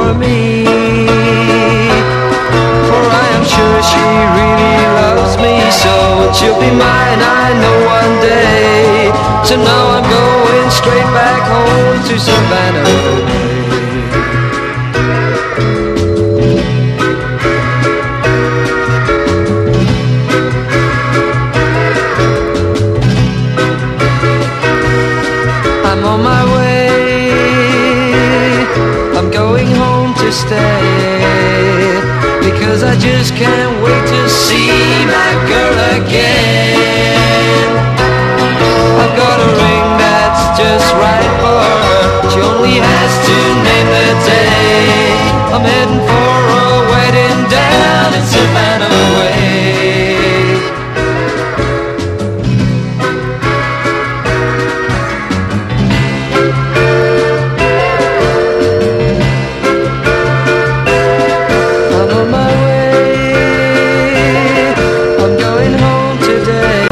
for me. For I am sure she really loves me so, and she'll be mine, I know, one day. So now I'm going straight back home to Savannah Bay. I'm on my way, I'm going home to stay, because I just can't